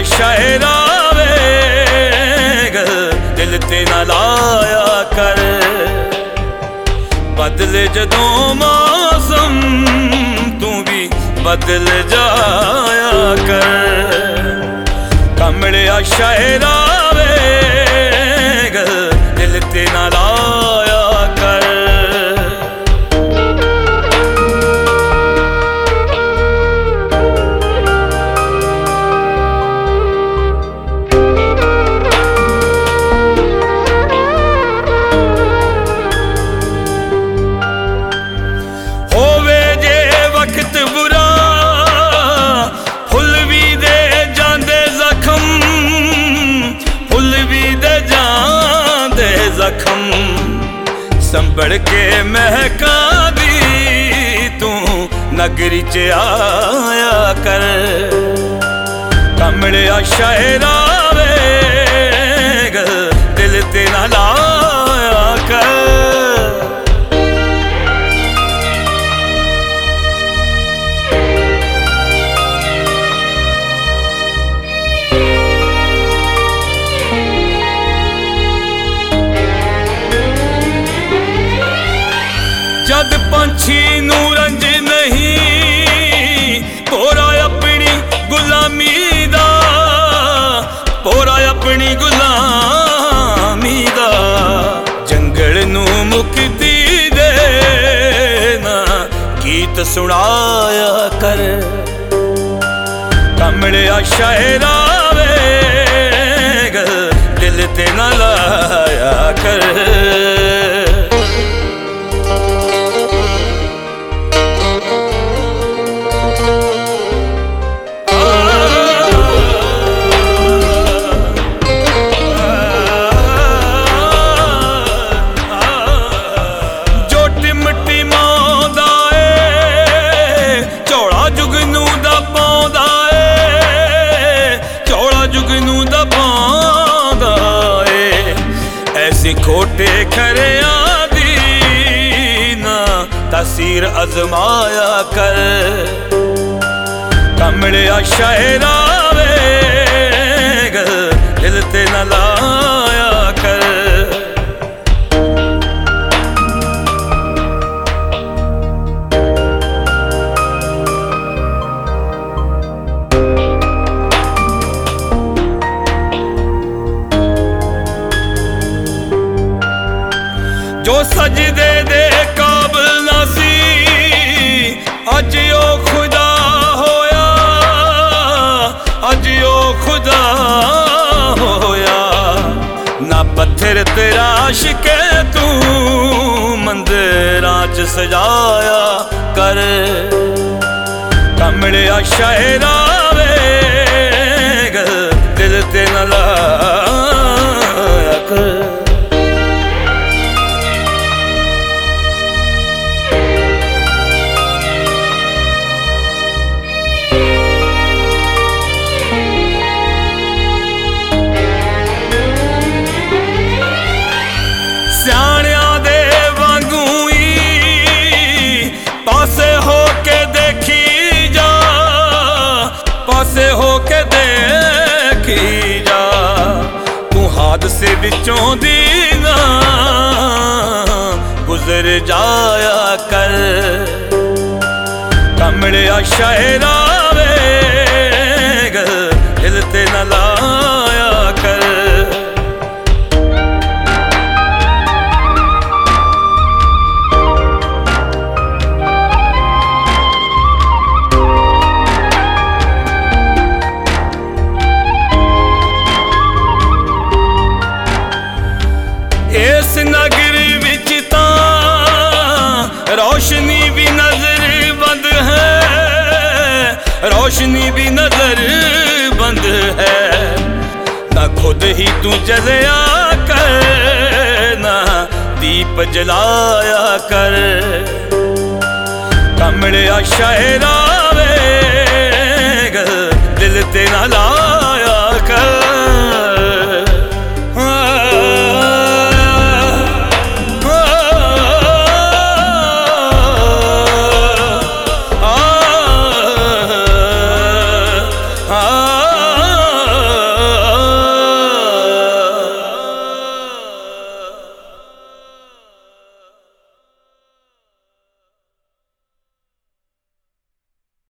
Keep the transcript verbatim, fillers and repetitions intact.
शायरा वे दिल ते ना लाया कर। बदले जदों मौसम तू भी बदल जाया कर। कमलिया शायरा वे दिल ते ना लाया कर। जख्म संभल के महका दी तू नगरी च आया कर। कमलिया शायरा वे दिल ते ना लाया कर। जद पंछी नू रंज नहीं पोरा अपनी गुलामी दा, पोरा अपनी गुलामी दा। जंगल नू मुक्ति दे ना गीत सुनाया कर। कमलिया शायरा वे दिल ते ना लाया कर। खोटे खरिया दी ना तासीर अजमाया कर। कमलिया शायरा वे दिल ते ना लाया कर। जो सजदे दे काबिल ना सी अज ओ खुदा होया, अज ओ खुदा होया। ना पत्थर तेरा शिके तू मंदिरां च सजाया कर। कमलिया शायरा वे दिल ते ना लाया कर। सियाणियां दे वांगू पासे हो के देखी जा, पासे हो के देखी जा। तू हादसे विचों दी ना गुजर जाया कर। कमलिया शायरा वे दिल ते ना लाया कर। इस नगर विच तां रोशनी भी नजर बंद है, रोशनी भी नजर बंद है। ना खुद ही तू जलया कर ना दीप जलाया कर। कमलिया शायरा